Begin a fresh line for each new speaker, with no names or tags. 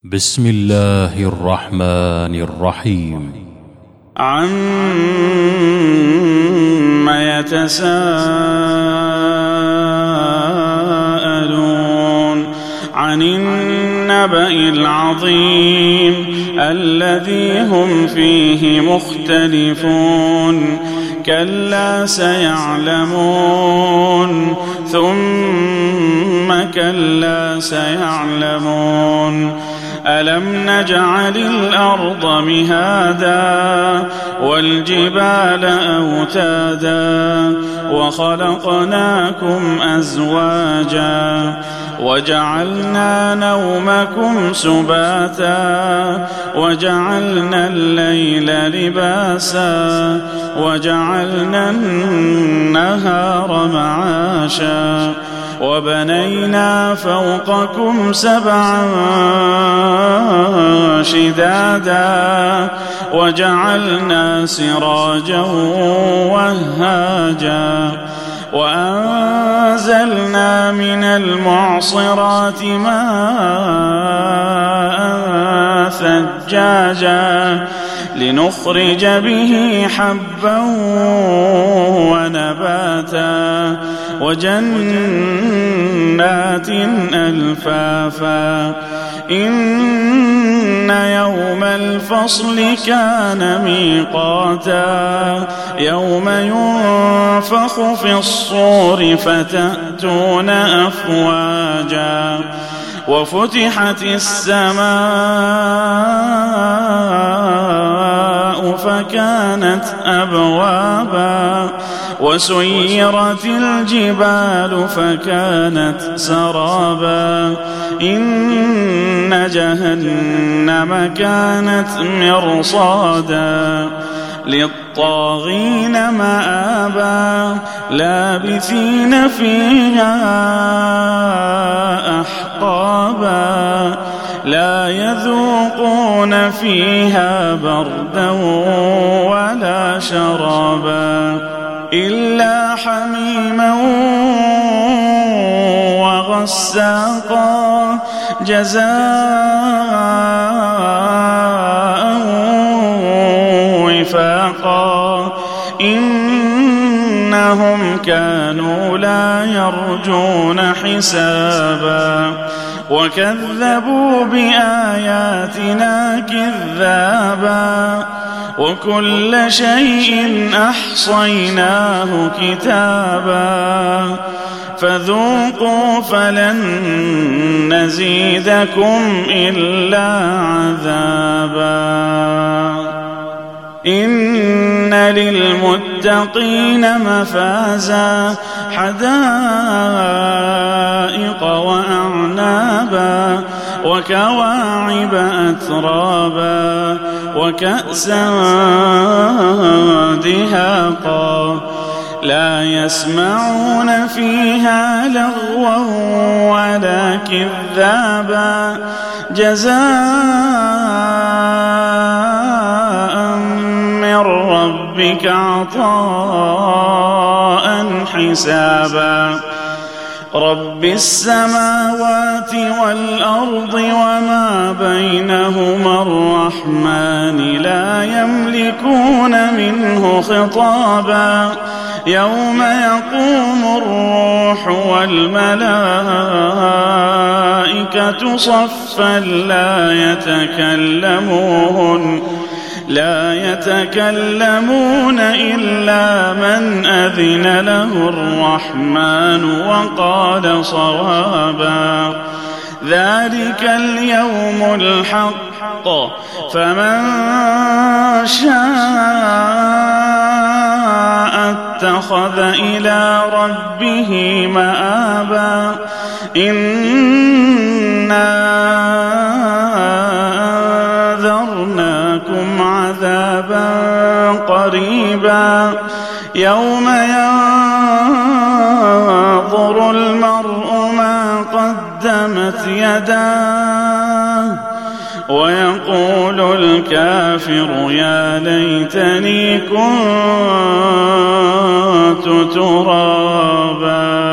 بسم الله الرحمن الرحيم.
عما يتساءلون عن النبأ العظيم الذي هم فيه مختلفون كلا سيعلمون ثم كلا سيعلمون ألم نجعل الأرض مهادا والجبال أوتادا وخلقناكم أزواجا وجعلنا نومكم سباتا وجعلنا الليل لباسا وجعلنا النهار معاشا وبنينا فوقكم سبعا شدادا وجعلنا سراجا وهاجا وأنزلنا من المعصرات ماء ثجاجا لنخرج به حبا ونباتا وجنات ألفافا إن يوم الفصل كان ميقاتا يوم ينفخ في الصور فتأتون أفواجا وفتحت السماء فكانت أبوابا وسيرت الجبال فكانت سرابا إن جهنم كانت مرصادا للطاغين مآبا لابثين فيها أحقابا لا يذوقون فيها بردا ولا شرابا إلا حميما وغساقا جزاء وفاقا إنهم كانوا لا يرجون حسابا وكذبوا بآياتنا كذابا وكل شيء أحصيناه كتابا فذوقوا فلن نزيدكم إلا عذابا إن للمتقين مفازا حدائق وأعنابا وكواعب أترابا وكأسا دهاقا لا يسمعون فيها لغوا ولا كذابا جزاء من ربك عطاء حسابا رب السماوات والأرض وما بينهما الرحمن لا يملكون منه خطابا يوم يقوم الروح والملائكة صفا لا يتكلمون إلا من أذن له الرحمن وقال صوابا ذلك اليوم الحق فمن شاء اتخذ إلى ربه مآبا إنا أنذرناكم عذابا قريبا يوم ينظر المرء ما قدمت يداه ويقول الكافر يا ليتني كنت ترابا.